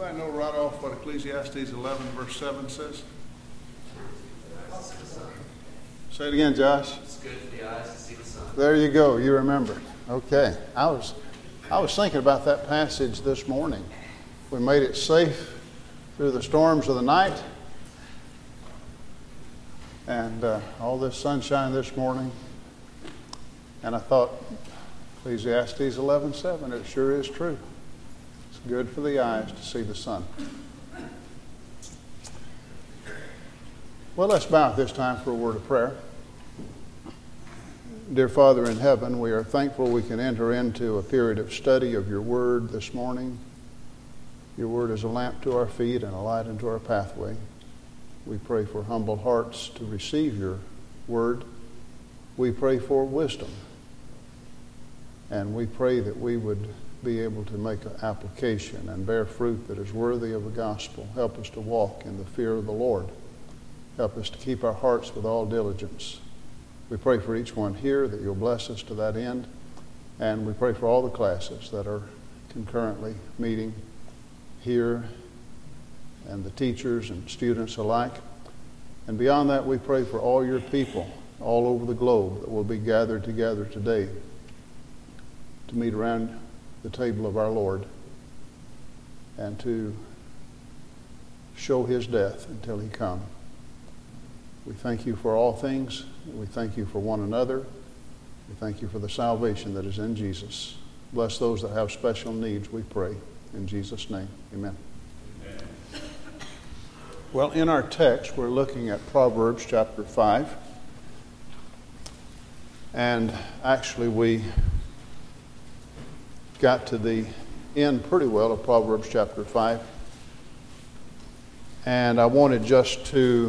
Anybody know right off what Ecclesiastes 11 verse 7 says? Say it again, Josh. It's good for the eyes to see the sun. There you go. You remember. Okay. I was thinking about that passage this morning. We made it safe through the storms of the night. And all this sunshine this morning. And I thought, Ecclesiastes 11:7, it sure is true. It's good for the eyes to see the sun. Well, let's bow at this time for a word of prayer. Dear Father in heaven, we are thankful we can enter into a period of study of your word this morning. Your word is a lamp to our feet and a light unto our pathway. We pray for humble hearts to receive your word. We pray for wisdom. And we pray that we would be able to make an application and bear fruit that is worthy of the gospel. Help us to walk in the fear of the Lord. Help us to keep our hearts with all diligence. We pray for each one here that you'll bless us to that end. And we pray for all the classes that are concurrently meeting here and the teachers and students alike. And beyond that, we pray for all your people all over the globe that will be gathered together today to meet around the table of our Lord and to show his death until he come. We thank you for all things. We thank you for one another. We thank you for the salvation that is in Jesus. Bless those that have special needs, we pray. In Jesus' name, amen. Amen. Well, in our text, we're looking at Proverbs chapter 5. And actually, we got to the end pretty well of Proverbs chapter 5. And I wanted just to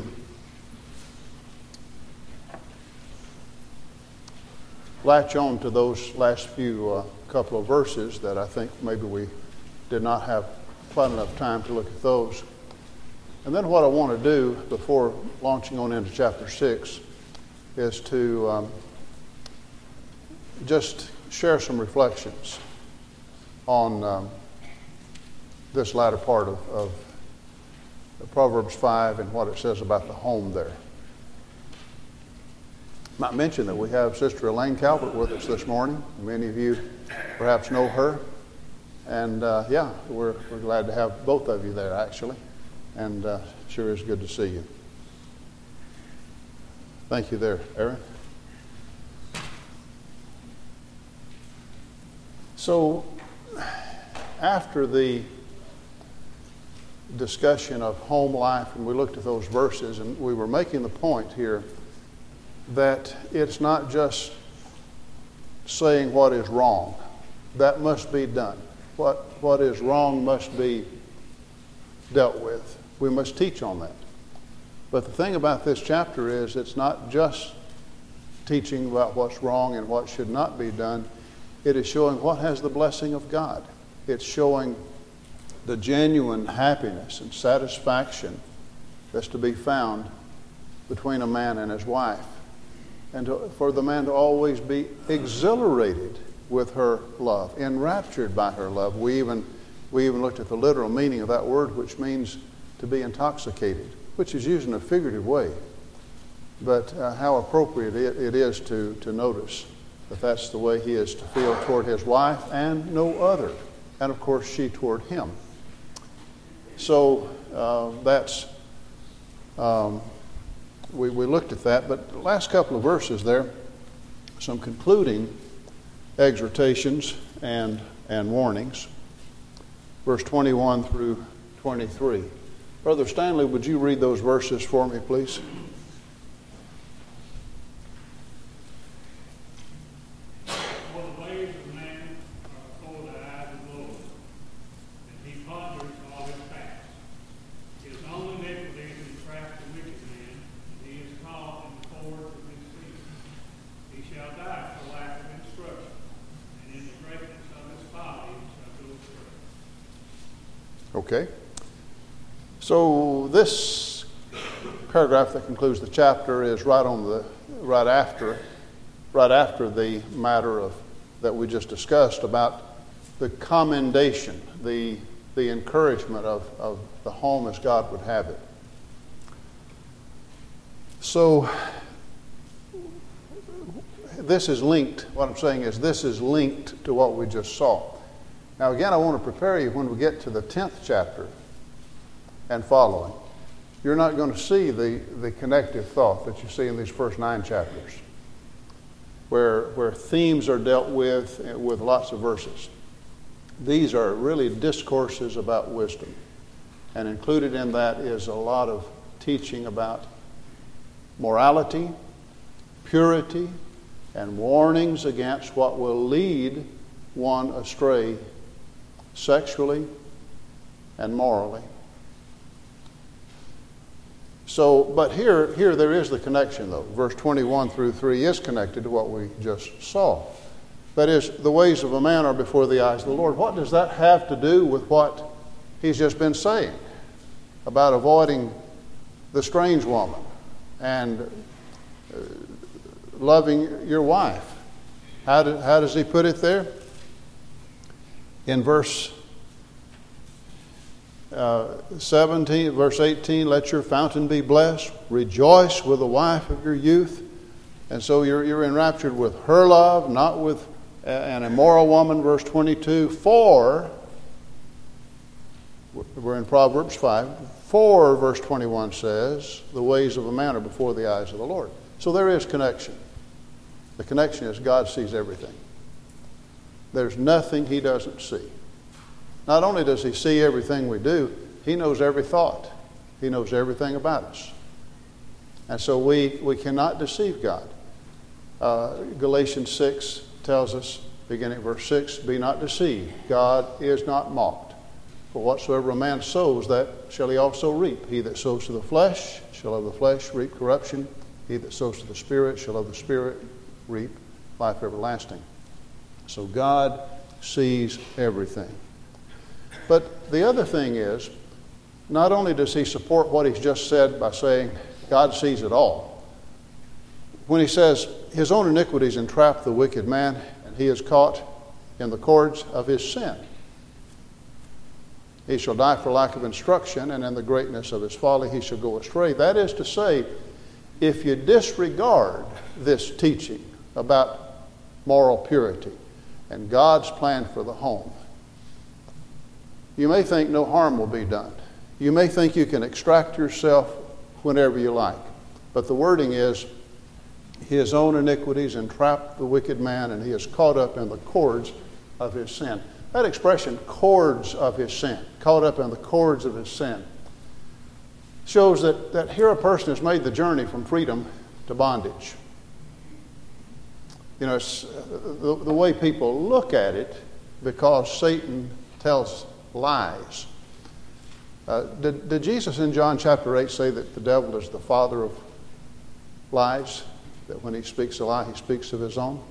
latch on to those last few couple of verses that I think maybe we did not have quite enough time to look at those. And then what I want to do before launching on into chapter 6 is to just share some reflections on this latter part of Proverbs 5 and what it says about the home there. I might mention that we have Sister Elaine Calvert with us this morning. Many of you perhaps know her. And we're glad to have both of you there, actually. And sure is good to see you. Thank you there, Aaron. So, after the discussion of home life, and we looked at those verses, and we were making the point here that it's not just saying what is wrong. That must be done. What is wrong must be dealt with. We must teach on that. But the thing about this chapter is it's not just teaching about what's wrong and what should not be done. It is showing what has the blessing of God. It's showing the genuine happiness and satisfaction that's to be found between a man and his wife. And for the man to always be exhilarated with her love, enraptured by her love. We even looked at the literal meaning of that word, which means to be intoxicated, which is used in a figurative way. But how appropriate it is to notice that that's the way he is to feel toward his wife and no other. And of course, she toward him. So we looked at that. But the last couple of verses there, some concluding exhortations and warnings. Verse 21 through 23. Brother Stanley, would you read those verses for me, please? Okay. So this paragraph that concludes the chapter is right after the matter of that we just discussed about the commendation, the the encouragement of the home as God would have it. So this is linked. What I'm saying is this is linked to what we just saw. Now again, I want to prepare you when we get to the 10th chapter and following. You're not going to see the connective thought that you see in these first 9 chapters, where themes are dealt with lots of verses. These are really discourses about wisdom. And included in that is a lot of teaching about morality, purity, and warnings against what will lead one astray sexually and morally. So, but here there is the connection though. Verse 21 through 3 is connected to what we just saw. That is, the ways of a man are before the eyes of the Lord. What does that have to do with what he's just been saying about avoiding the strange woman and loving your wife? How does he put it there? In verse 17, verse 18, let your fountain be blessed. Rejoice with the wife of your youth. And so you're enraptured with her love, not with an immoral woman. Verse 22, for, we're in Proverbs 5, for, verse 21 says, the ways of a man are before the eyes of the Lord. So there is connection. The connection is God sees everything. There's nothing he doesn't see. Not only does he see everything we do, he knows every thought. He knows everything about us. And so we cannot deceive God. Galatians 6 tells us, beginning at verse 6, be not deceived. God is not mocked. For whatsoever a man sows, that shall he also reap. He that sows to the flesh shall of the flesh reap corruption. He that sows to the Spirit shall of the Spirit reap life everlasting. So God sees everything. But the other thing is, not only does he support what he's just said by saying God sees it all, when he says his own iniquities entrap the wicked man and he is caught in the cords of his sin. He shall die for lack of instruction, and in the greatness of his folly he shall go astray. That is to say, if you disregard this teaching about moral purity and God's plan for the home, you may think no harm will be done. You may think you can extract yourself whenever you like. But the wording is, his own iniquities entrap the wicked man, and he is caught up in the cords of his sin. That expression, cords of his sin, caught up in the cords of his sin, shows that here a person has made the journey from freedom to bondage. You know, it's the way people look at it, because Satan tells lies. Did Jesus in John chapter 8 say that the devil is the father of lies? That when he speaks a lie, he speaks of his own?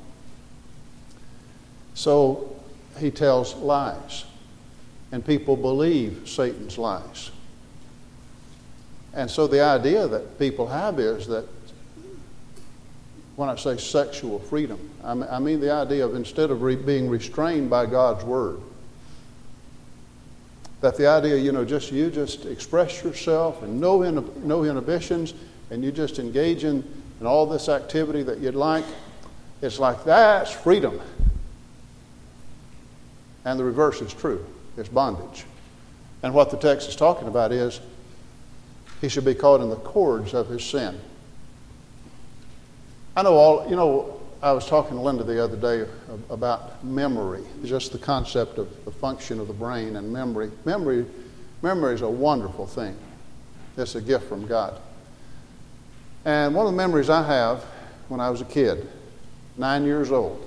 So he tells lies. And people believe Satan's lies. And so the idea that people have is that, when I say sexual freedom, I mean the idea of, instead of being restrained by God's word, that the idea, you just express yourself and no inhibitions, and you just engage in all this activity that you'd like. It's like, that's freedom. And the reverse is true. It's bondage. And what the text is talking about is he should be caught in the cords of his sin. I was talking to Linda the other day about memory, just the concept of the function of the brain and memory. Memory is a wonderful thing. It's a gift from God. And one of the memories I have when I was a kid, 9 years old.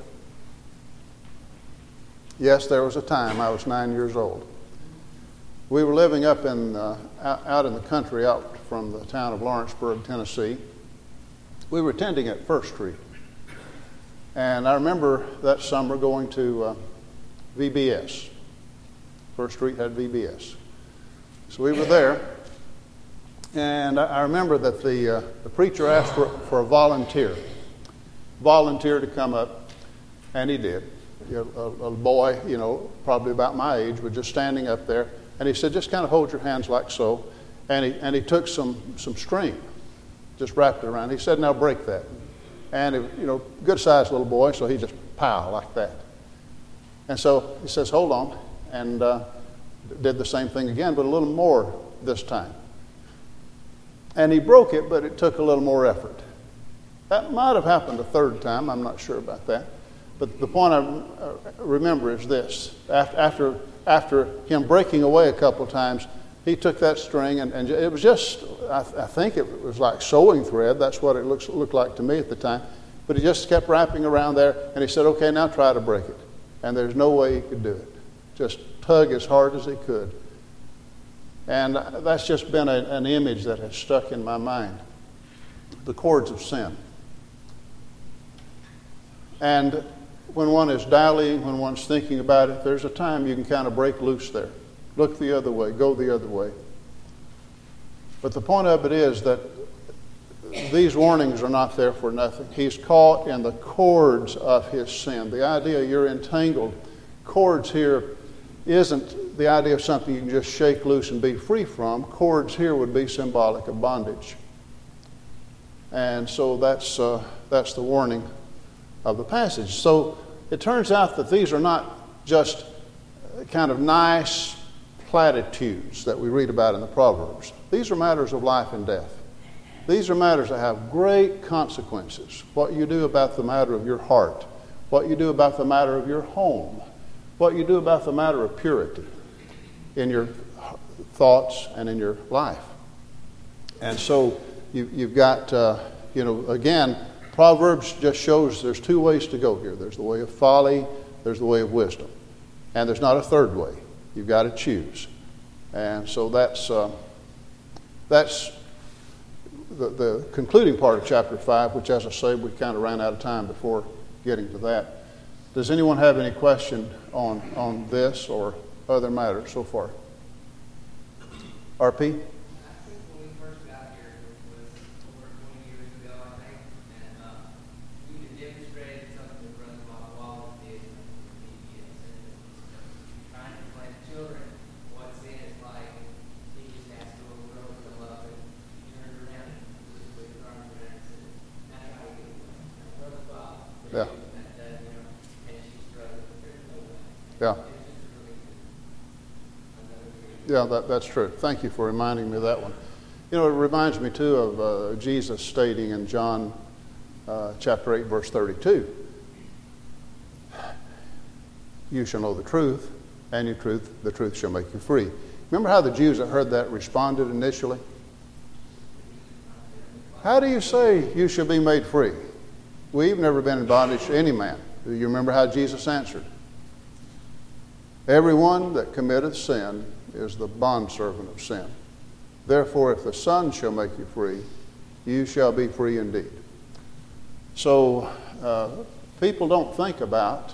Yes, there was a time I was 9 years old. We were living up out in the country, out from the town of Lawrenceburg, Tennessee. We were attending at First Street. And I remember that summer going to VBS. First Street had VBS. So we were there. And I remember that the preacher asked for a volunteer to come up, and he did. A boy, probably about my age, was just standing up there, And he said, just kind of hold your hands like so. And he took some string, just wrapped it around. He said, now break that. And, good-sized little boy, so he just pow, like that. And so he says, hold on, and did the same thing again, but a little more this time. And he broke it, but it took a little more effort. That might have happened a third time. I'm not sure about that. But the point I remember is this. After him breaking away a couple of times, he took that string, and it was just, I think it was like sewing thread. That's what it looked like to me at the time. But he just kept wrapping around there, and he said, okay, now try to break it. And there's no way he could do it. Just tug as hard as he could. And that's just been an image that has stuck in my mind. The cords of sin. And when one is dallying, when one's thinking about it, there's a time you can kind of break loose there. Look the other way, go the other way. But the point of it is that these warnings are not there for nothing. He's caught in the cords of his sin. The idea you're entangled, cords here isn't the idea of something you can just shake loose and be free from. Cords here would be symbolic of bondage. And so that's the warning of the passage. So it turns out that these are not just kind of nice platitudes that we read about in the Proverbs. These are matters of life and death. These are matters that have great consequences. What you do about the matter of your heart, what you do about the matter of your home, what you do about the matter of purity in your thoughts and in your life. And so you've got, again, Proverbs just shows there's two ways to go here. There's the way of folly, there's the way of wisdom. And there's not a third way. You've got to choose. And so that's the concluding part of chapter 5, which, as I say, we kind of ran out of time before getting to that. Does anyone have any question on this or other matters so far? RP? Yeah, that's true. Thank you for reminding me of that one. It reminds me, too, of Jesus stating in John chapter 8, verse 32, you shall know the truth, and the truth shall make you free. Remember how the Jews that heard that responded initially? How do you say you shall be made free? We've never been in bondage to any man. Do you remember how Jesus answered? Everyone that committeth sin is the bondservant of sin. Therefore, if the Son shall make you free, you shall be free indeed. So, people don't think about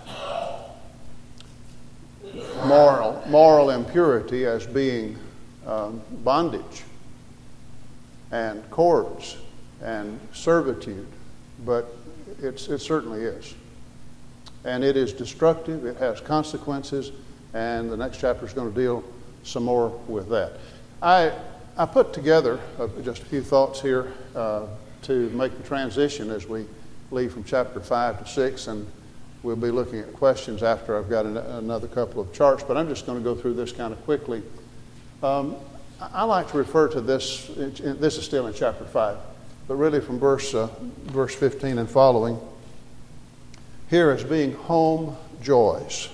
moral impurity as being bondage and cords and servitude, but it certainly is. And it is destructive, it has consequences, and the next chapter is going to deal some more with that. I put together just a few thoughts here to make the transition as we leave from chapter 5 to 6, and we'll be looking at questions after I've got another couple of charts, but I'm just going to go through this kind of quickly. I like to refer to this is still in chapter 5, but really from verse 15 and following, here as being home joys.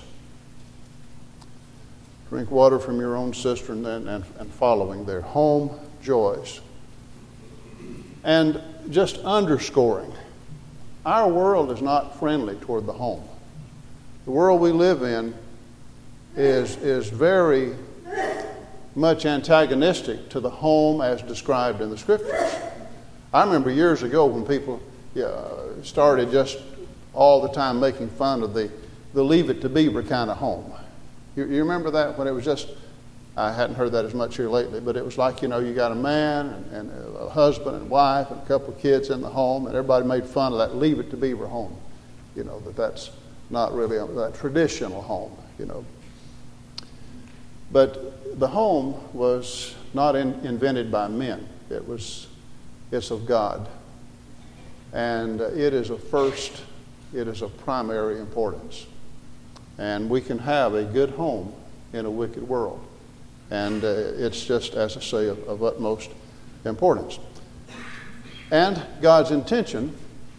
Drink water from your own cistern and following there. Home joys. And just underscoring, our world is not friendly toward the home. The world we live in is very much antagonistic to the home as described in the Scriptures. I remember years ago when people started just all the time making fun of the Leave It to Beaver kind of home. You remember that when it was just, I hadn't heard that as much here lately, but it was like, you got a man and a husband and wife and a couple of kids in the home, and everybody made fun of that Leave It to Beaver home. That's not really that traditional home, But the home was not invented by men. It's of God. And it is of primary importance. And we can have a good home in a wicked world. And it's just, as I say, of utmost importance. And God's intention,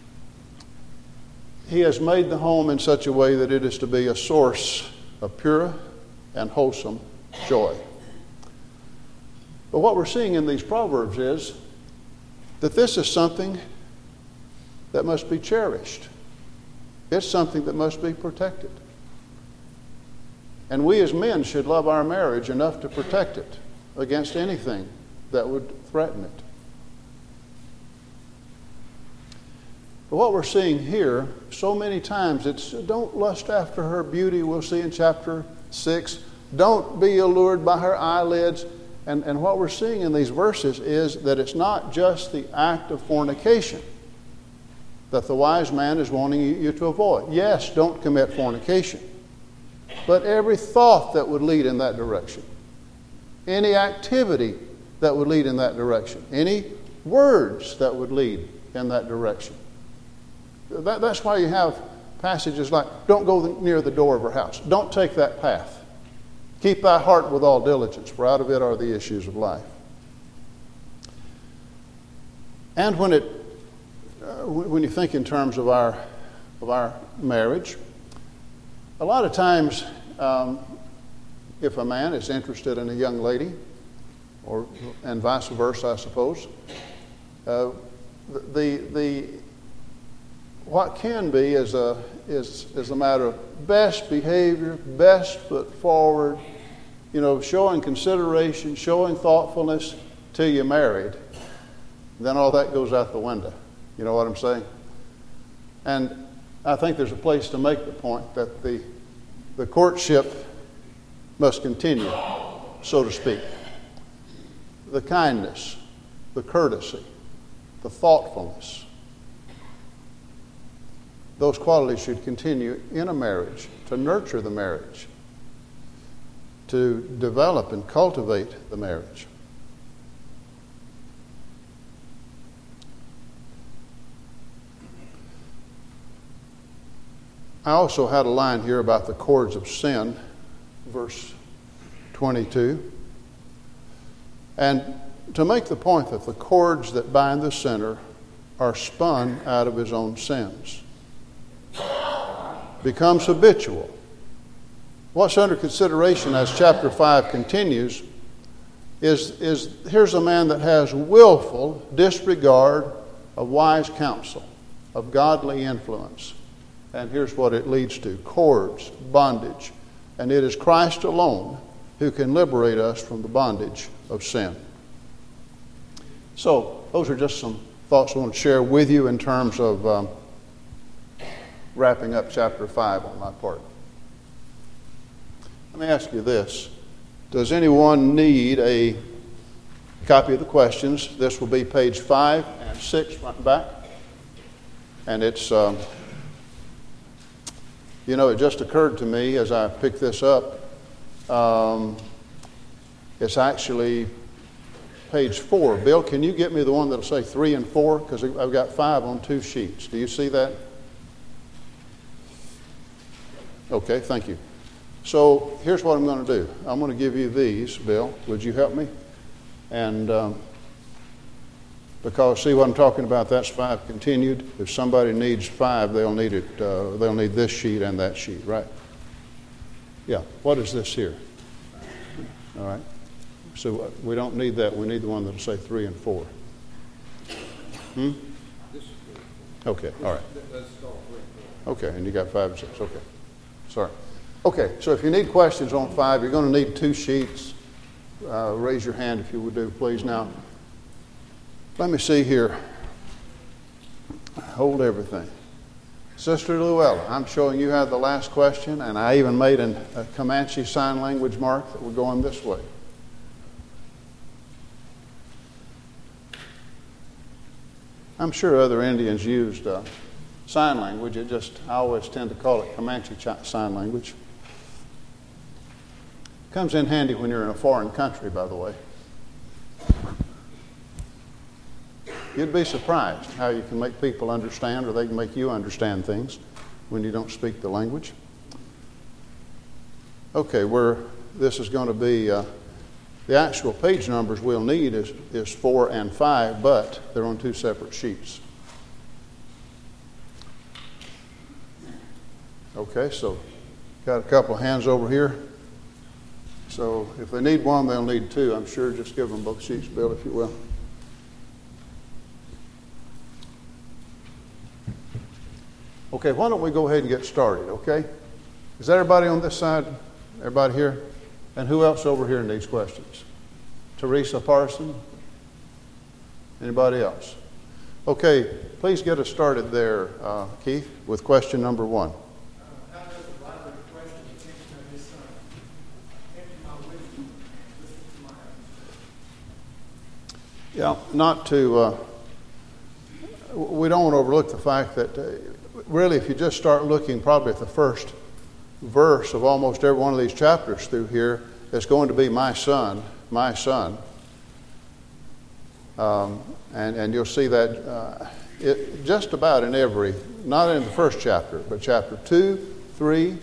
He has made the home in such a way that it is to be a source of pure and wholesome joy. But what we're seeing in these Proverbs is that this is something that must be cherished. It's something that must be protected. And we as men should love our marriage enough to protect it against anything that would threaten it. But what we're seeing here, so many times, it's don't lust after her beauty, we'll see in chapter 6. Don't be allured by her eyelids. And what we're seeing in these verses is that it's not just the act of fornication that the wise man is wanting you to avoid. Yes, don't commit fornication. But every thought that would lead in that direction, any activity that would lead in that direction, any words that would lead in that direction. That's why you have passages like, don't go near the door of her house. Don't take that path. Keep thy heart with all diligence, for out of it are the issues of life. And when you think in terms of our marriage, a lot of times, if a man is interested in a young lady, and vice versa, I suppose, what can be is a matter of best behavior, best foot forward, showing consideration, showing thoughtfulness till you're married. Then all that goes out the window. You know what I'm saying? And I think there's a place to make the point that the courtship must continue, so to speak. The kindness, the courtesy, the thoughtfulness, those qualities should continue in a marriage, to nurture the marriage, to develop and cultivate the marriage. I also had a line here about the cords of sin, verse 22. And to make the point that the cords that bind the sinner are spun out of his own sins. Becomes habitual. What's under consideration as chapter 5 continues is here's a man that has willful disregard of wise counsel, of godly influence. And here's what it leads to: cords, bondage. And it is Christ alone who can liberate us from the bondage of sin. So those are just some thoughts I want to share with you in terms of wrapping up chapter 5 on my part. Let me ask you this. Does anyone need a copy of the questions? This will be page 5 and 6 front and back. And it's... it just occurred to me as I picked this up, it's actually page 4. Bill, can you get me the one that'll say 3 and 4? Because I've got 5 on 2 sheets. Do you see that? Okay, thank you. So here's what I'm going to do. I'm going to give you these, Bill. Would you help me? And because see what I'm talking about, that's 5 continued. If somebody needs 5, they'll need it. They'll need this sheet and that sheet, right? Yeah. What is this here? All right. So we don't need that. We need the one that'll say 3 and 4. Okay. All right. Okay. And you got 5 and 6. Okay. Sorry. Okay. So if you need questions on 5, you're going to need 2 sheets. Raise your hand if you would do, please. Now, let me see here. Hold everything. Sister Llewellyn, I'm showing you had the last question, and I even made a Comanche Sign Language mark that we're going this way. I'm sure other Indians used sign language. I always tend to call it Comanche Sign Language. Comes in handy when you're in a foreign country, by the way. You'd be surprised how you can make people understand, or they can make you understand things when you don't speak the language. Okay, this is going to be, the actual page numbers we'll need is 4 and 5, but they're on 2 separate sheets. Okay, so got a couple of hands over here. So if they need one, they'll need 2. I'm sure. Just give them both sheets, Bill, if you will. Okay, why don't we go ahead and get started, okay? Is that everybody on this side? Everybody here? And who else over here needs questions? Teresa Parson? Anybody else? Okay, please get us started there, Keith, with question number 1. How does the Bible question the attention of his son? Empty my wisdom and listen to my understanding. Yeah, not to, we don't want to overlook the fact that really if you just start looking probably at the first verse of almost every one of these chapters through here, it's going to be my son, my son. And you'll see that just about in every, not in the first chapter, but chapter 2, 3,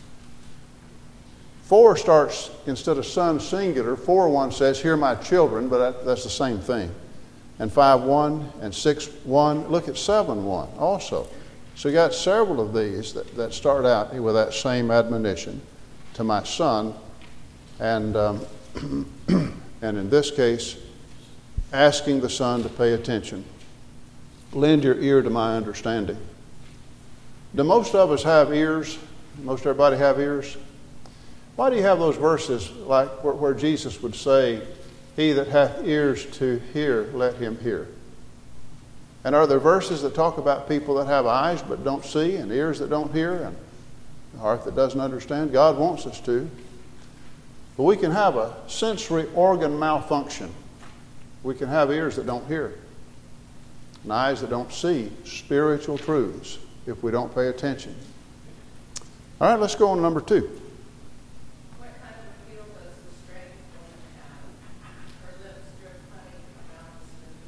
4 starts, instead of son singular, 4:1 says, hear my children, but that's the same thing. And 5:1 and 6:1, look at 7:1 also. So you got several of these that start out with that same admonition to my son. And, and in this case, asking the son to pay attention. Lend your ear to my understanding. Do most of us have ears? Most everybody have ears? Why do you have those verses like where Jesus would say, he that hath ears to hear, let him hear? And are there verses that talk about people that have eyes but don't see, and ears that don't hear, and a heart that doesn't understand? God wants us to. But we can have a sensory organ malfunction. We can have ears that don't hear, and eyes that don't see spiritual truths if we don't pay attention. All right, let's go on to number 2. What kind of a field does the strange woman have? Her lips drip honey, her mouth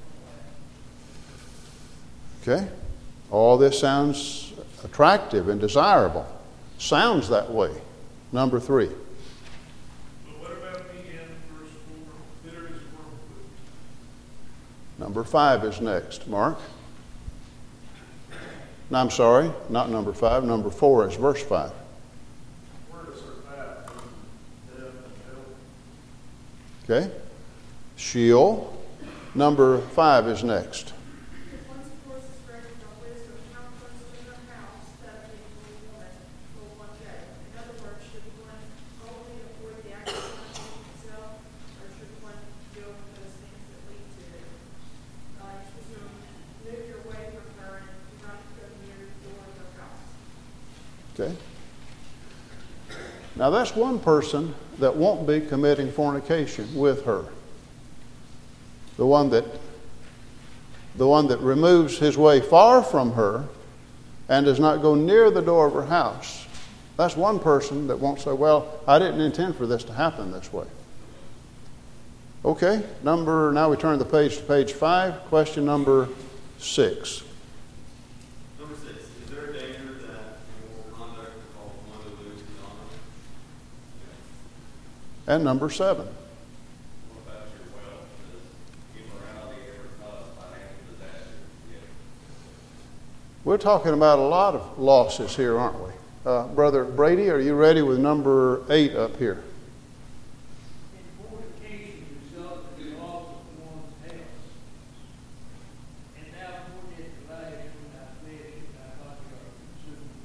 is smooth with oil. Okay? All this sounds attractive and desirable. Sounds that way. Number 3. But what about the end, verse 4? Bitter is wormwood. Number 5 is next. Mark? No, I'm sorry, not number 5. Number 4 is verse 5. Where does her path from death and hell? Okay? Sheol. Number 5 is next. If one supports the strength of wisdom, how comes to her house that a woman will one day? In other words, should one only avoid the act of punishing himself, or should one deal with those things that lead to it? Move your way from her and do not go near the door of her house. Okay? Now that's one person that won't be committing fornication with her. The one that removes his way far from her and does not go near the door of her house. That's one person that won't say, well, I didn't intend for this to happen this way. Okay, now we turn the page to page 5, question number 6. Number 6, is there a danger that immoral conduct will cause one to lose his honor? And number 7. What about your wealth? Does immorality ever cause financial disaster? Yeah. We're talking about a lot of losses here, aren't we? Brother Brady, are you ready with number 8 up here? In fornication results in the loss of one's health. And now more debt lies when thy flesh and thy body are consumed.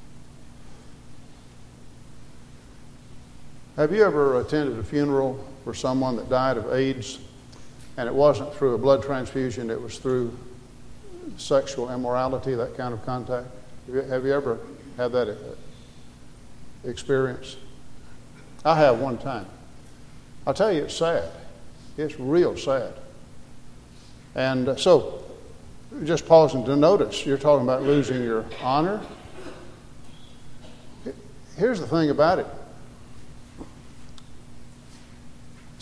Have you ever attended a funeral for someone that died of AIDS, and it wasn't through a blood transfusion, it was through sexual immorality, that kind of contact? Have you ever had that experience? I have one time. I'll tell you, it's sad. It's real sad. And so, just pausing to notice, you're talking about losing your honor. Here's the thing about it.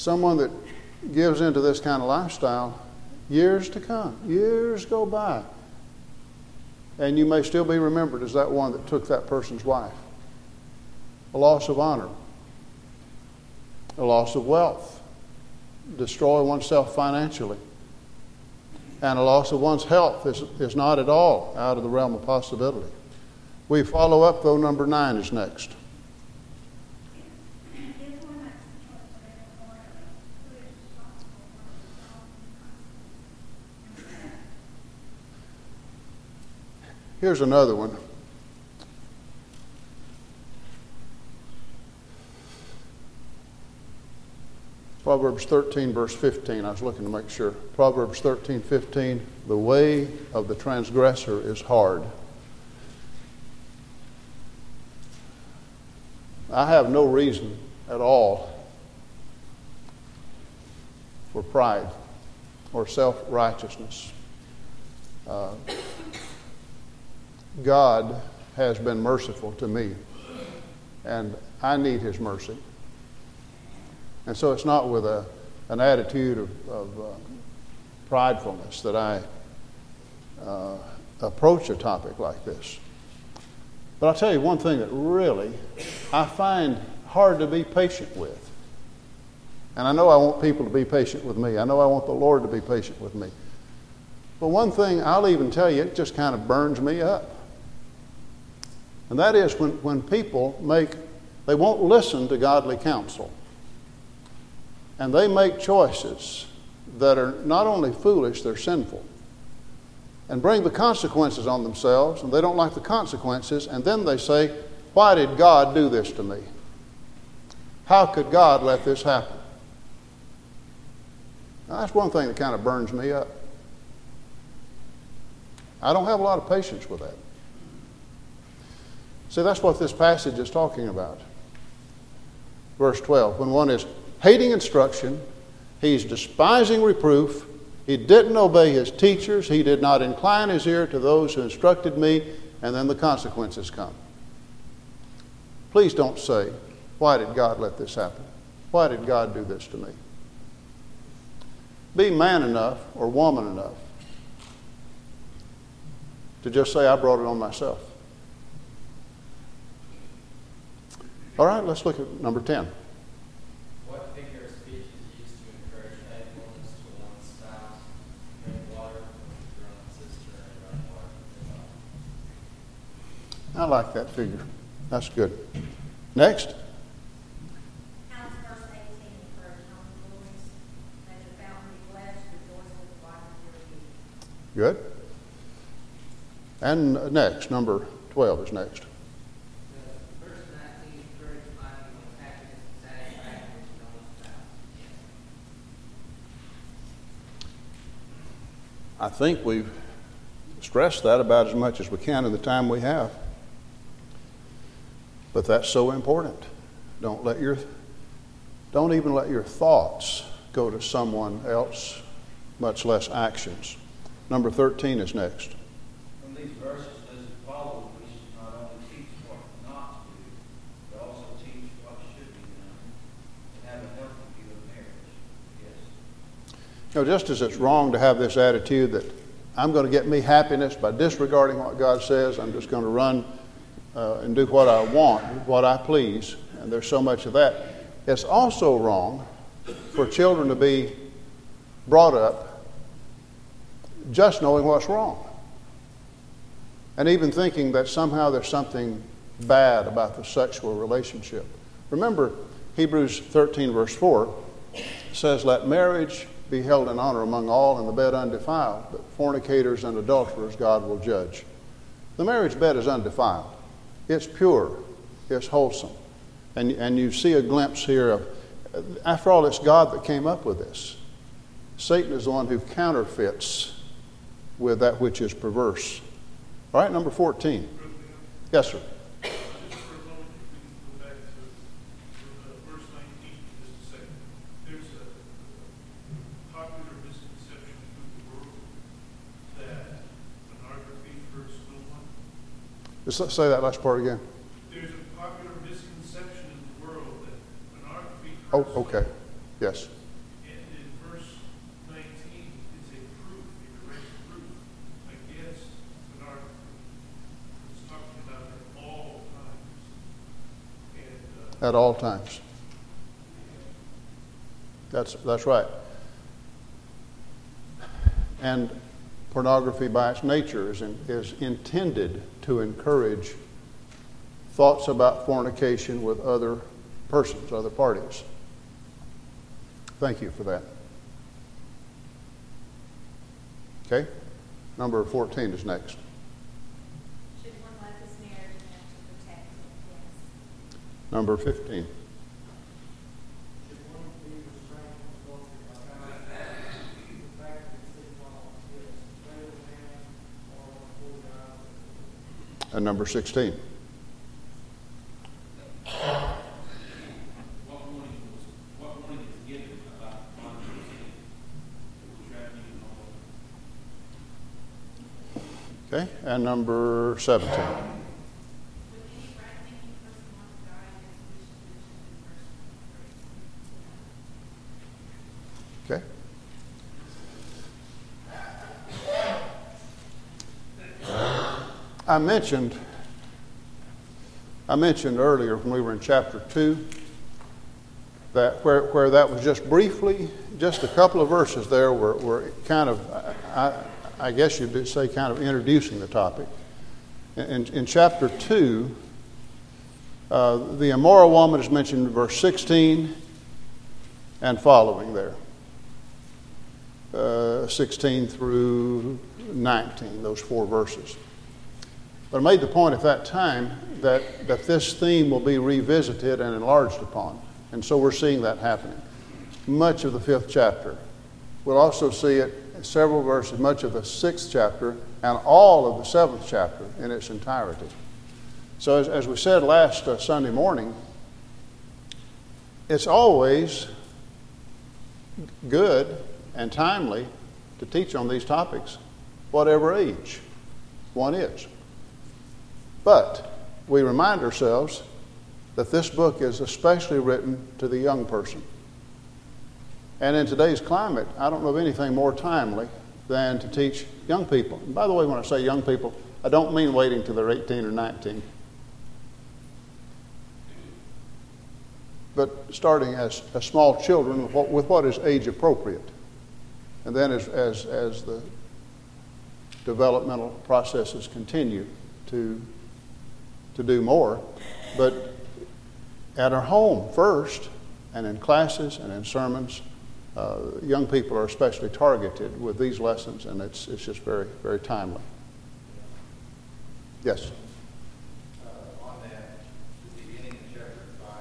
someone that gives into this kind of lifestyle, years to come, years go by, and you may still be remembered as that one that took that person's wife. A loss of honor, a loss of wealth, destroy oneself financially, and a loss of one's health is not at all out of the realm of possibility. We follow up, though. Number 9 is next. Here's another one. Proverbs 13, verse 15. I was looking to make sure. Proverbs 13, 15. The way of the transgressor is hard. I have no reason at all for pride or self-righteousness. God has been merciful to me, and I need His mercy. And so it's not with an attitude of pridefulness that I approach a topic like this. But I'll tell you one thing that really I find hard to be patient with. And I know I want people to be patient with me. I know I want the Lord to be patient with me. But one thing I'll even tell you, it just kind of burns me up. And that is when people they won't listen to godly counsel. And they make choices that are not only foolish, they're sinful. And bring the consequences on themselves, and they don't like the consequences, and then they say, why did God do this to me? How could God let this happen? Now, that's one thing that kind of burns me up. I don't have a lot of patience with that. See, that's what this passage is talking about. Verse 12, when one is hating instruction, he's despising reproof, he didn't obey his teachers, he did not incline his ear to those who instructed me, and then the consequences come. Please don't say, why did God let this happen? Why did God do this to me? Be man enough or woman enough to just say, I brought it on myself. All right, let's look at number 10. What figure of speech is used to encourage faithfulness to one's spouse? Drink water from your own sister and run water from your own. I like that figure. That's good. Next. How's verse 18 encourage homeschools? May the fountain be blessed, rejoice with the body of your youth. Good. And next, number 12 is next. Verse 19, encourage finding happiness and satisfaction with your own spouse. I think we've stressed that about as much as we can in the time we have. But that's so important. Don't even let your thoughts go to someone else, much less actions. Number 13 is next. From these verses, does it follow we should not only teach what not to do, but also teach what should be done and have a healthy view of marriage? Yes. Just as it's wrong to have this attitude that I'm going to get me happiness by disregarding what God says, I'm just going to run and do what I want, what I please, and there's so much of that. It's also wrong for children to be brought up just knowing what's wrong, and even thinking that somehow there's something bad about the sexual relationship. Remember, Hebrews 13, verse 4 says, let marriage be held in honor among all, and the bed undefiled, but fornicators and adulterers God will judge. The marriage bed is undefiled. It's pure. It's wholesome. And you see a glimpse here of, after all, it's God that came up with this. Satan is the one who counterfeits with that which is perverse. All right, number 14. Yes, sir. Just for a moment, if we can go back to verse 19 for just a second. There's a popular misconception in the world that pornography hurts no one. Just say that last part again. There's a popular misconception in the world that pornography hurts Oh, no one. okay. Yes. At all times. That's right. And pornography by its nature is intended to encourage thoughts about fornication with other persons, other parties. Thank you for that. Okay? Number 14 is next. Should one love his marriage enough to protect it? Yes. Number 15. Should one be restrained from adultery by God? The fact that it's involved, yes, fail man or before God. And number 16. What warning is given about controversy? Okay? And number 17. Would any right-thinking person want to die against the wish of the person? Okay? I mentioned earlier when we were in chapter 2 that where that was just briefly, just a couple of verses there were kind of, I guess you'd say, kind of introducing the topic. In chapter 2, the immoral woman is mentioned in verse 16 and following there. 16 through 19, those 4 verses. But I made the point at that time that this theme will be revisited and enlarged upon. And so we're seeing that happening. Much of the 5th chapter. We'll also see it in several verses, much of the 6th chapter, and all of the 7th chapter in its entirety. So as we said last Sunday morning, it's always good and timely to teach on these topics, whatever age one is. But we remind ourselves that this book is especially written to the young person. And in today's climate, I don't know of anything more timely than to teach young people. And by the way, when I say young people, I don't mean waiting till they're 18 or 19. But starting as small children with what is age appropriate. And then as the developmental processes continue to do more. But at our home first, and in classes and in sermons, young people are especially targeted with these lessons, and it's just very, very timely. Yes? On that, the beginning of chapter 5,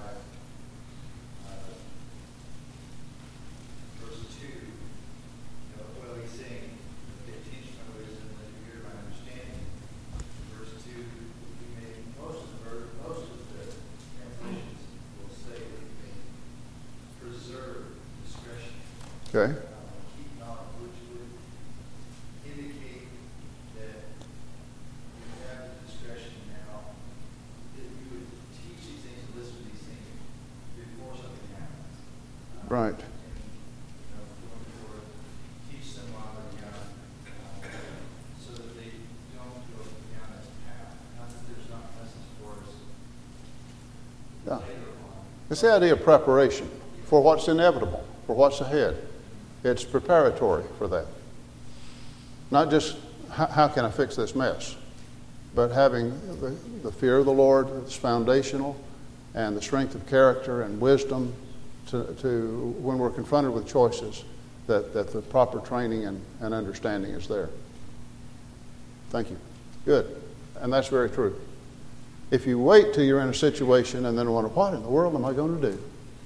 verse 2, what he's saying, pay attention to wisdom, let your ear find understanding. Verse 2, we may, most of the translations will say that we may preserve discretion. Okay. Keep knowledge, which would indicate that you have the discretion now, that you would teach these things, listen to these things before something happens. Right. And, going forward, teach them while they're young, so that they don't go down this path. Not that there's not lessons for us Yeah. later on. It's the idea of preparation for what's inevitable, for what's ahead. It's preparatory for that. Not just, how can I fix this mess? But having the fear of the Lord is foundational, and the strength of character and wisdom to when we're confronted with choices, that the proper training and understanding is there. Thank you. Good. And that's very true. If you wait till you're in a situation and then wonder, what in the world am I going to do?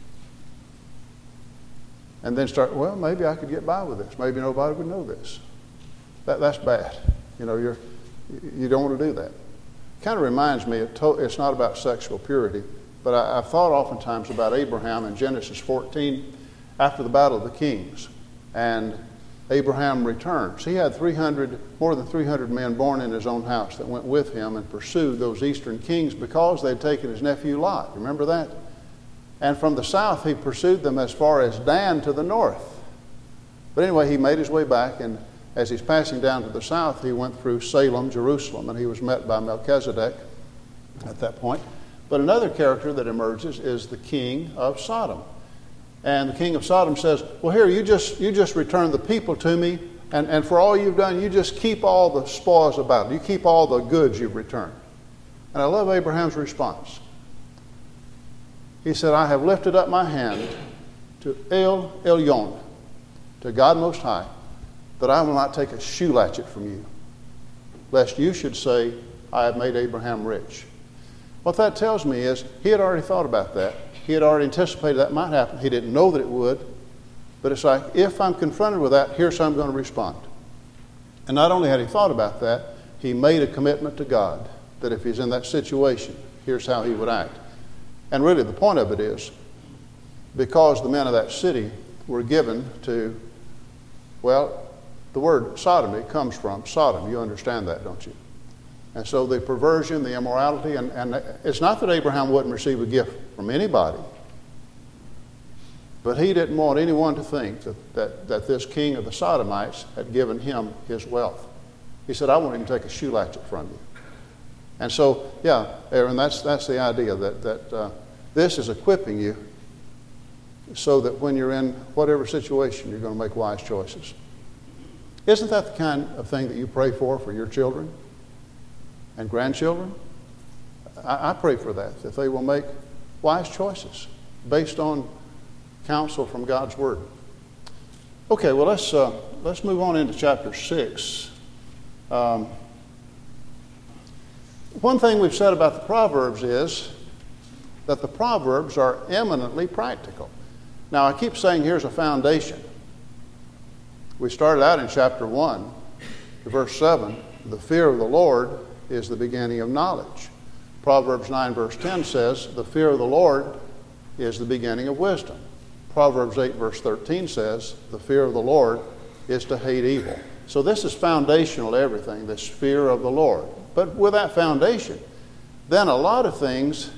And then start, well, maybe I could get by with this. Maybe nobody would know this. That's bad. You don't want to do that. Kind of reminds me, it's not about sexual purity, but I've thought oftentimes about Abraham in Genesis 14 after the Battle of the Kings. And Abraham returns. He had more than 300 men born in his own house that went with him and pursued those eastern kings because they'd taken his nephew Lot. Remember that? And from the south, he pursued them as far as Dan to the north. But anyway, he made his way back, and as he's passing down to the south, he went through Salem, Jerusalem, and he was met by Melchizedek at that point. But another character that emerges is the king of Sodom. And the king of Sodom says, well, here, you just return the people to me, and for all you've done, you just keep all the spoils about it. You keep all the goods you've returned. And I love Abraham's response. He said, I have lifted up my hand to El Elyon, to God Most High, that I will not take a shoe latchet from you, lest you should say, I have made Abraham rich. What that tells me is he had already thought about that. He had already anticipated that might happen. He didn't know that it would. But it's like, if I'm confronted with that, here's how I'm going to respond. And not only had he thought about that, he made a commitment to God that if he's in that situation, here's how he would act. And really the point of it is, because the men of that city were given to, well, the word sodomy comes from Sodom. You understand that, don't you? And so the perversion, the immorality, and it's not that Abraham wouldn't receive a gift from anybody, but he didn't want anyone to think that this king of the Sodomites had given him his wealth. He said, I won't even take a shoe latchet from you. And so, yeah, Aaron, that's the idea that this is equipping you so that when you're in whatever situation, you're going to make wise choices. Isn't that the kind of thing that you pray for your children and grandchildren? I pray for that they will make wise choices based on counsel from God's Word. Okay, well, let's move on into chapter 6. One thing we've said about the Proverbs is that the Proverbs are eminently practical. Now, I keep saying here's a foundation. We started out in chapter 1, verse 7. The fear of the Lord is the beginning of knowledge. Proverbs 9, verse 10 says, the fear of the Lord is the beginning of wisdom. Proverbs 8, verse 13 says, the fear of the Lord is to hate evil. So this is foundational to everything, this fear of the Lord. But with that foundation, then a lot of things,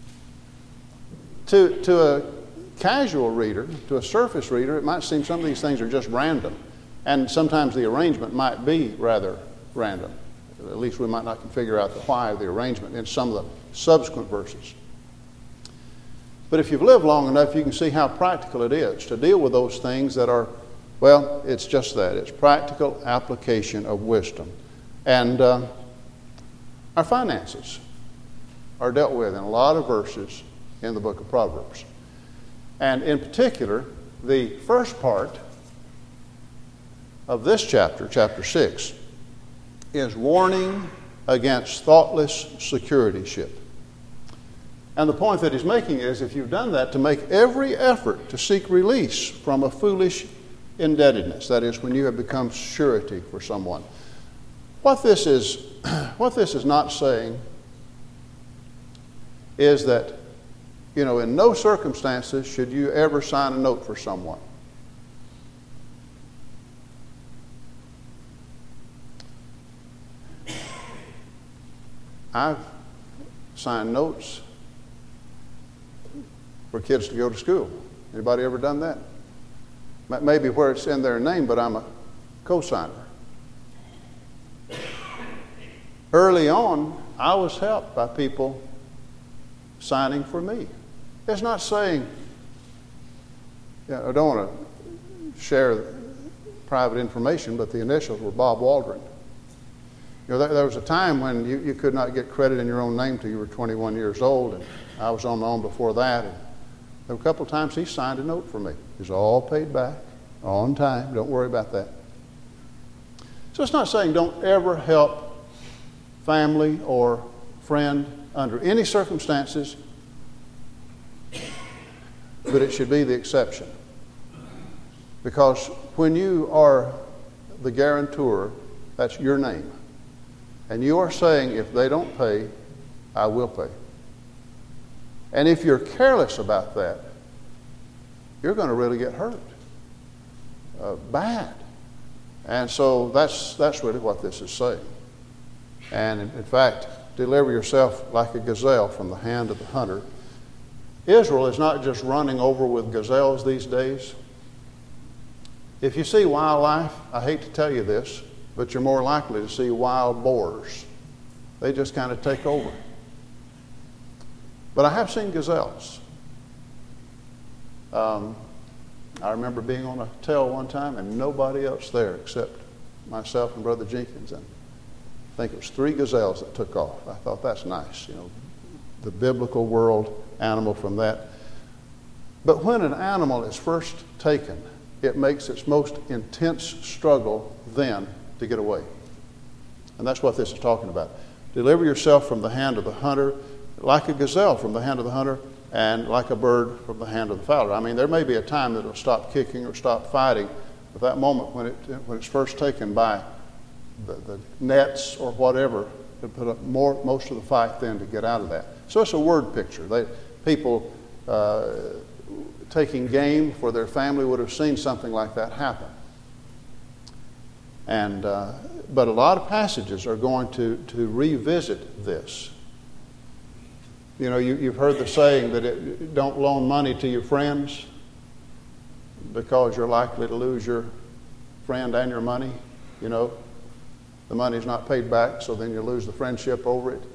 to a casual reader, to a surface reader, it might seem some of these things are just random. And sometimes the arrangement might be rather random. At least we might not can figure out the why of the arrangement in some of the subsequent verses. But if you've lived long enough, you can see how practical it is to deal with those things that are, well, it's just that. It's practical application of wisdom. And our finances are dealt with in a lot of verses in the book of Proverbs. And in particular, the first part of this chapter, chapter 6, is warning against thoughtless securityship. And the point that he's making is, if you've done that, to make every effort to seek release from a foolish indebtedness. That is, when you have become surety for someone. What this is not saying is that, in no circumstances should you ever sign a note for someone. I've signed notes for kids to go to school. Anybody ever done that? Maybe where it's in their name, but I'm a co-signer. Early on, I was helped by people signing for me. It's not saying, I don't want to share private information, but the initials were Bob Waldron. There was a time when you could not get credit in your own name till you were 21 years old, and I was on my own before that. And there were a couple of times he signed a note for me. It was all paid back, on time. Don't worry about that. So it's not saying don't ever help family or friend under any circumstances, but it should be the exception. Because when you are the guarantor, that's your name. And you are saying, if they don't pay, I will pay. And if you're careless about that, you're going to really get hurt. Bad. And so that's really what this is saying. And in fact, deliver yourself like a gazelle from the hand of the hunter. Israel is not just running over with gazelles these days. If you see wildlife, I hate to tell you this, but you're more likely to see wild boars. They just kind of take over. But I have seen gazelles. I remember being on a tail one time and nobody else there except myself and Brother Jenkins. And I think it was 3 gazelles that took off. I thought, that's nice, the biblical world animal from that. But when an animal is first taken, it makes its most intense struggle then to get away. And that's what this is talking about. Deliver yourself from the hand of the hunter, like a gazelle from the hand of the hunter, and like a bird from the hand of the fowler. I mean, there may be a time that it'll stop kicking or stop fighting, but that moment when it's first taken by the nets or whatever, to put up most of the fight then to get out of that. So it's a word picture. People taking game for their family would have seen something like that happen. And but a lot of passages are going to revisit this. You've heard the saying that don't loan money to your friends because you're likely to lose your friend and your money. The money's not paid back, so then you lose the friendship over it.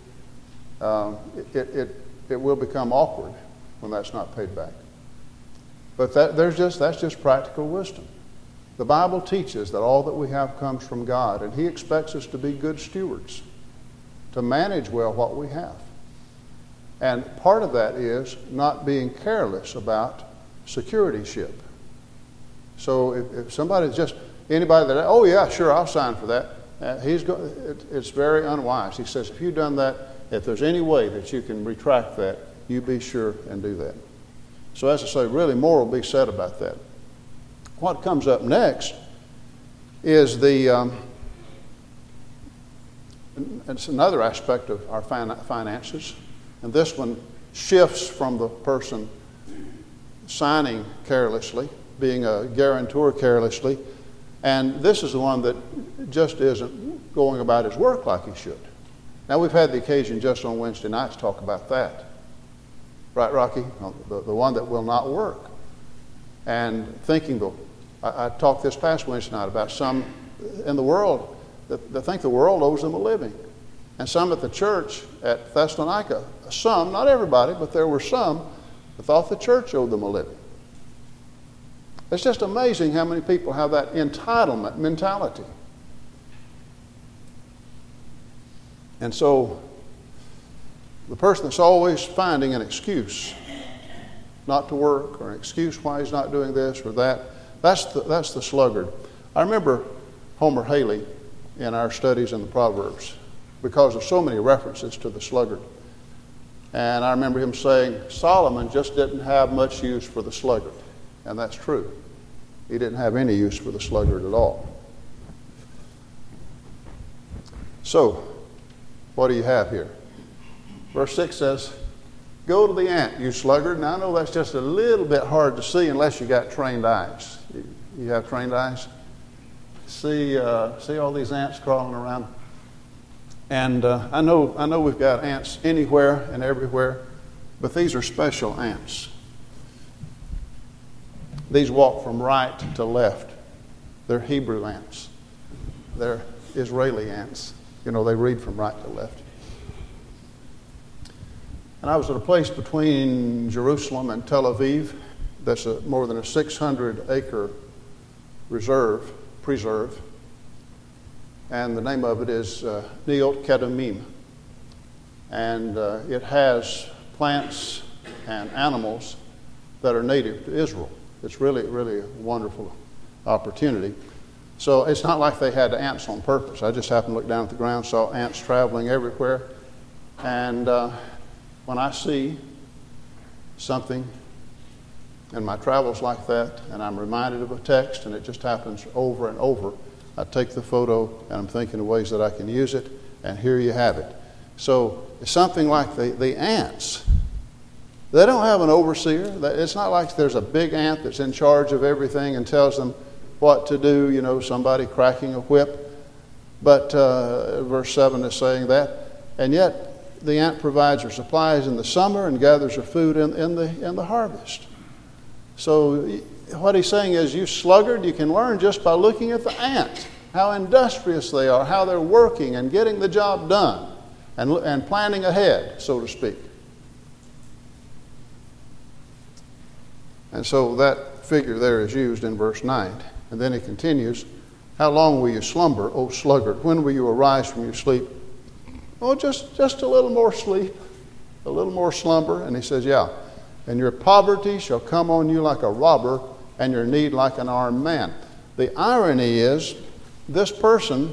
It will become awkward when that's not paid back. But that's just practical wisdom. The Bible teaches that all that we have comes from God, and He expects us to be good stewards, to manage well what we have. And part of that is not being careless about securityship. So if somebody's anybody that, oh yeah, sure, I'll sign for that, it's very unwise. He says, if you've done that, if there's any way that you can retract that, you be sure and do that. So as I say, really more will be said about that. What comes up next is it's another aspect of our finances. And this one shifts from the person signing carelessly, being a guarantor carelessly, and this is the one that just isn't going about his work like he should. Now, we've had the occasion just on Wednesday night to talk about that. Right, Rocky? The one that will not work. And I talked this past Wednesday night about some in the world that think the world owes them a living. And some at the church at Thessalonica, some, not everybody, but there were some that thought the church owed them a living. It's just amazing how many people have that entitlement mentality. And so the person that's always finding an excuse not to work or an excuse why he's not doing this or that, that's the sluggard. I remember Homer Haley in our studies in the Proverbs because of so many references to the sluggard. And I remember him saying Solomon just didn't have much use for the sluggard. And that's true. He didn't have any use for the sluggard at all. So, what do you have here? Verse 6 says, go to the ant, you sluggard. Now, I know that's just a little bit hard to see unless you got trained eyes. You have trained eyes? See all these ants crawling around? And I know we've got ants anywhere and everywhere, but these are special ants. These walk from right to left. They're Hebrew ants. They're Israeli ants. They read from right to left. And I was at a place between Jerusalem and Tel Aviv that's more than a 600-acre preserve. And the name of it is Neot Kedemim. And it has plants and animals that are native to Israel. It's really, really a wonderful opportunity. So it's not like they had ants on purpose. I just happened to look down at the ground, saw ants traveling everywhere. And when I see something in my travels like that, and I'm reminded of a text, and it just happens over and over, I take the photo, and I'm thinking of ways that I can use it, and here you have it. So it's something like the ants. They don't have an overseer. It's not like there's a big ant that's in charge of everything and tells them what to do, somebody cracking a whip. But verse 7 is saying that. And yet the ant provides her supplies in the summer and gathers her food in the harvest. So what he's saying is, you sluggard, you can learn just by looking at the ant, how industrious they are, how they're working and getting the job done and planning ahead, so to speak. And so that figure there is used in verse 9. And then he continues, how long will you slumber, O sluggard? When will you arise from your sleep? Oh, just a little more sleep, a little more slumber. And he says, yeah. And your poverty shall come on you like a robber, and your need like an armed man. The irony is, this person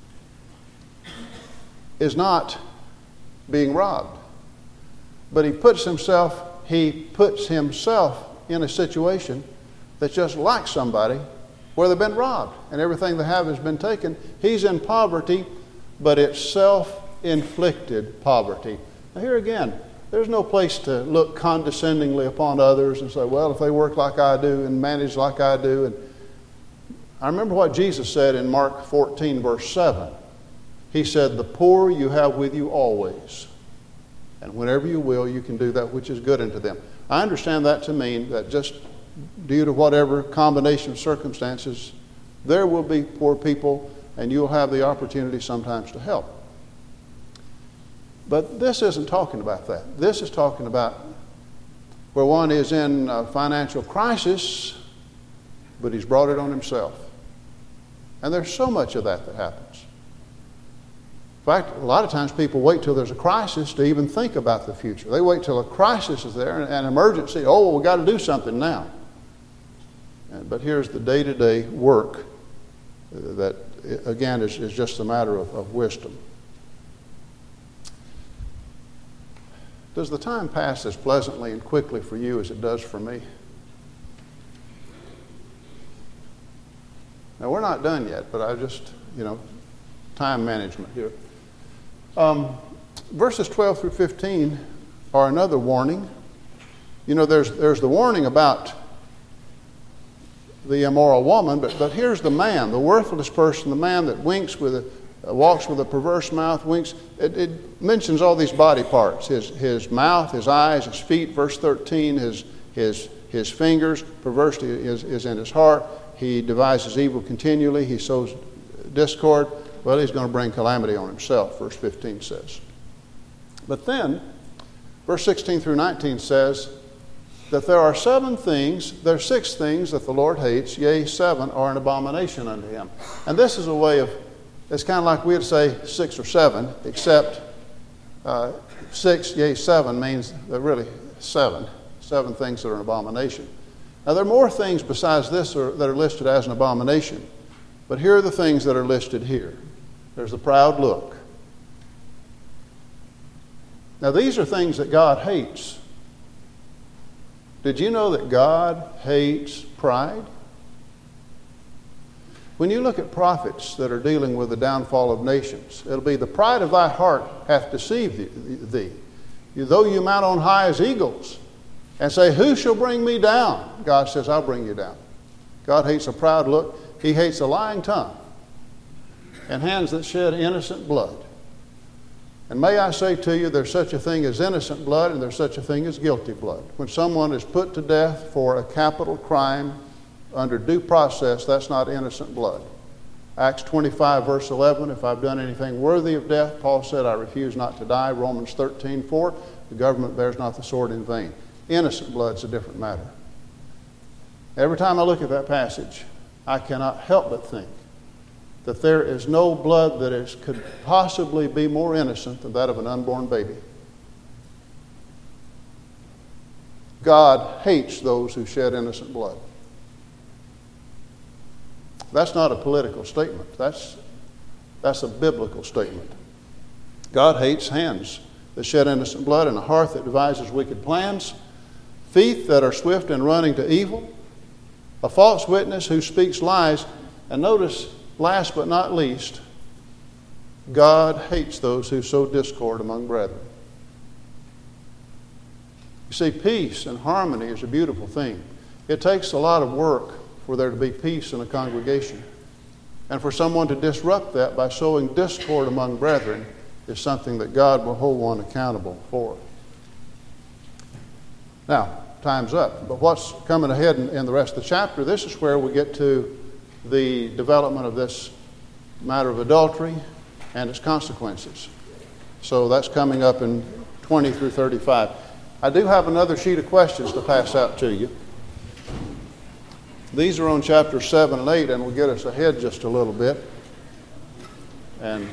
is not being robbed. But he puts himself in a situation that's just like somebody where they've been robbed and everything they have has been taken. He's in poverty, but it's self-inflicted poverty. Now here again, there's no place to look condescendingly upon others and say, well, if they work like I do and manage like I do. And I remember what Jesus said in Mark 14, verse 7. He said, the poor you have with you always. And whenever you will, you can do that which is good unto them. I understand that to mean that just due to whatever combination of circumstances, there will be poor people and you'll have the opportunity sometimes to help. But this isn't talking about that. This is talking about where one is in a financial crisis, but he's brought it on himself. And there's so much of that happens. In fact, a lot of times people wait till there's a crisis to even think about the future. They wait till a crisis is there, an emergency. Oh, well, we've got to do something now. But here's the day-to-day work that, again, is just a matter of wisdom. Does the time pass as pleasantly and quickly for you as it does for me? Now, we're not done yet, but I just, time management here. Verses 12 through 15 are another warning. There's the warning about the immoral woman, but here's the man, the worthless person, the man that walks with a perverse mouth, winks. It mentions all these body parts: his mouth, his eyes, his feet. Verse 13, his fingers. Perversity is in his heart. He devises evil continually. He sows discord. Well, he's going to bring calamity on himself, verse 15 says. But then, verse 16 through 19 says that there are 6 things that the Lord hates, yea, 7 are an abomination unto him. And this is a way of, it's kind of like we'd say 6 or 7, except 6, yea, 7 means really 7 things that are an abomination. Now, there are more things besides this that are listed as an abomination, but here are the things that are listed here. There's the proud look. Now, these are things that God hates. Did you know that God hates pride? When you look at prophets that are dealing with the downfall of nations, it'll be the pride of thy heart hath deceived thee. Though you mount on high as eagles and say, who shall bring me down? God says, I'll bring you down. God hates a proud look. He hates a lying tongue and hands that shed innocent blood. And may I say to you, there's such a thing as innocent blood and there's such a thing as guilty blood. When someone is put to death for a capital crime under due process, that's not innocent blood. Acts 25, verse 11, if I've done anything worthy of death, Paul said, I refuse not to die. Romans 13, 4, the government bears not the sword in vain. Innocent blood's a different matter. Every time I look at that passage, I cannot help but think that there is no blood that could possibly be more innocent than that of an unborn baby. God hates those who shed innocent blood. That's not a political statement. That's a biblical statement. God hates hands that shed innocent blood and a heart that devises wicked plans, feet that are swift in running to evil, a false witness who speaks lies. And notice, last but not least, God hates those who sow discord among brethren. You see, peace and harmony is a beautiful thing. It takes a lot of work for there to be peace in a congregation. And for someone to disrupt that by sowing discord among brethren is something that God will hold one accountable for. Now, time's up. But what's coming ahead in the rest of the chapter, this is where we get to the development of this matter of adultery and its consequences. So that's coming up in 20 through 35. I do have another sheet of questions to pass out to you. These are on chapter 7 and 8 and will get us ahead just a little bit. And